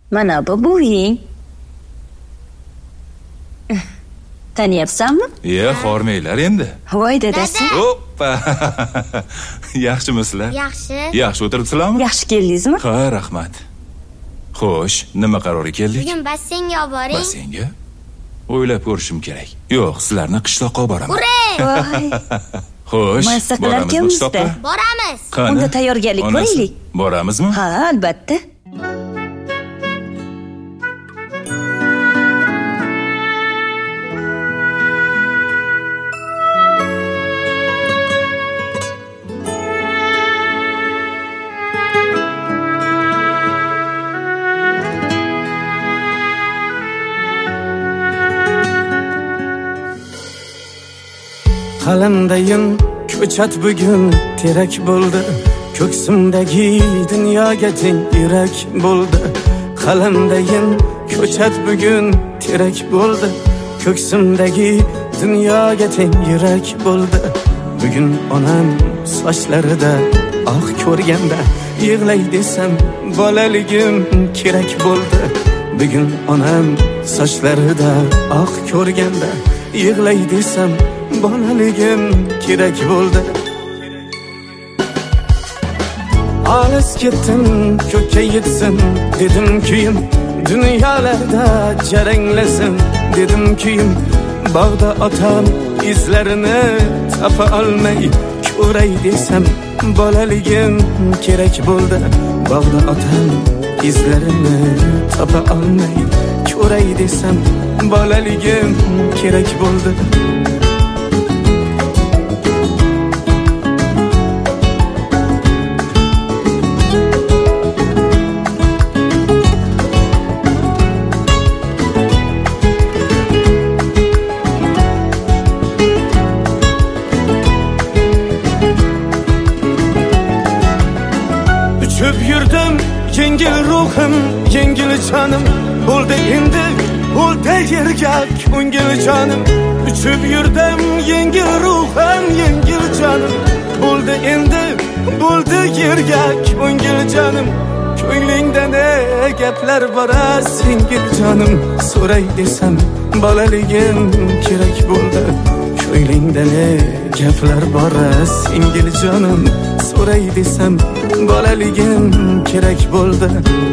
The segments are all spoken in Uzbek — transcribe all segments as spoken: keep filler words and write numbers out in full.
Mana bu buving. Taniyapsanmi? Ye, xormanglar endi. Voy dadasi. Hoppa. Yaxshimisizlar? Yaxshi. Yaxshi o'tiribsizlarmi? Yaxshi keldingizmi? Ha, rahmat. Xo'sh, nima qarorga keldik? Bugun basseynga olib boring. Basseynga? O'ylab ko'rishim kerak. Yo'q, sizlarni qishloqqa olib boraman. Ure! Xo'sh, Masaqqalar kelmoqda. Boramiz. Unda tayyorgarlik ko'raylik. Boramizmi? Ha, albatta. Qalamdayin ko'chat bugun terak bo'ldi, ko'ksimdagi dunyoga teng yurak bo'ldi. Qalamdayin ko'chat bugun terak bo'ldi, ko'ksimdagi dunyoga teng yurak bo'ldi. Bugun onam sochlarida oq ko'rganda yig'lay desam bolaligim kerak bo'ldi. Bugun onam sochlarida oq ko'rganda yig'lay desam bolaligim kerak bo'ldi. Olis ketdim ko'kka yetsin dedim kuyim, dunyolarda jaranglasin dedim kuyim. Bog'da otam izlarini topa olmay ko'ray desam bolaligim kerak bo'ldi. Bog'da otam izlarini topa olmay ko'ray desam bolaligim kerak bo'ldi. Uçup yurdim yengil ruhim, yengil canım bo'ldi endi, bo'ldi yerga ko'ngil jonim. Uçup yurdim yengil ruhim, yengil canım bo'ldi endi, bo'ldi yerga ko'ngil jonim. Ko'nglingda ne gaplar bor singil jonim, so'ray desam bolaligim kerak bo'ldi. Ko'nglingda ne gaplar bor singil jonim, so'ray desam bolaligim kerak bo'ldi.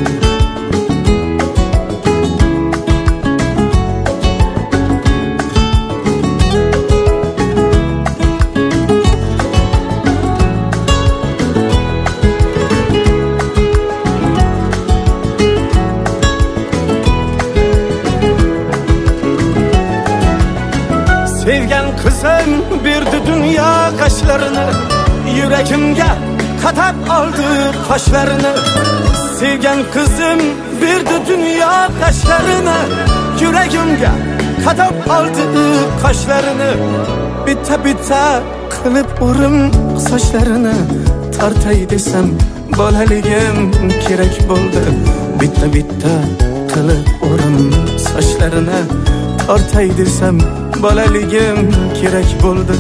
Sevgan qizim berdi dunyo qashlarini, yuragimga qadab oldi qoshlarini. Sevgan qizim berdi dunyo qashlarini, yuragimga qadab oldi qoshlarini. Bitta bitta qilib urim sochlarini, tortay desam bolaligim kerak bo'ldi. Bitta bitta qilib urim sochlarini, tortay desam bolaligim kerak bo'ldi.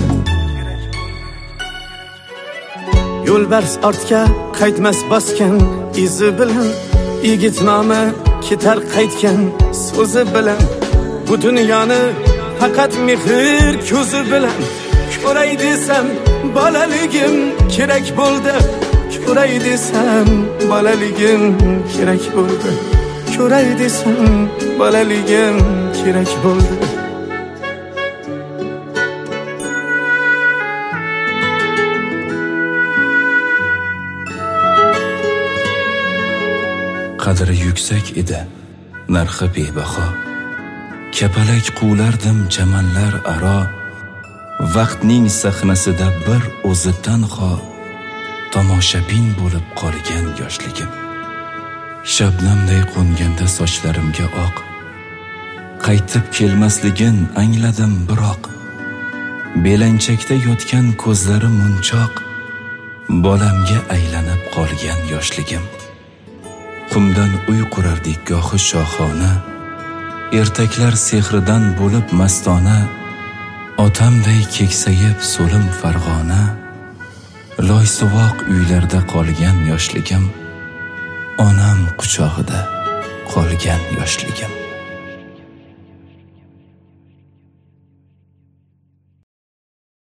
Yo'lbars ortga qaytmas bosgan izi bilan, yigit nomi ketar qaytgan so'zi bilan. Bu dunyoni faqat mehr ko'zi bilan ko'ray desam bolaligim kerak bo'ldi. Ko'ray desam bolaligim kerak bo'ldi. Ko'ray desam bolaligim kerak bo'ldi. Qadri yuksak edi, narxi bebaho. Kapalak quvlardim chamanlar aro. Vaqtning sahnasida bir o'zi tanho, tomoshabin bo'lib qolgan yoshligim. Shabnamday qo'nganda sochlarimga oq, qaytib kelmasligin angladim biroq. Belanchakda yotgan ko'zlari munchoq, bolamga aylanib qolgan yoshligim. Qumdan uy qurardik gohi shohona, ertaklar sehridan bo'lib mastona. Otamday keksayib so'lim farg'ona, loysuvoq uylarda qolgan yoshligim. Onam quchog'ida qolgan qoldirgan yoshligim.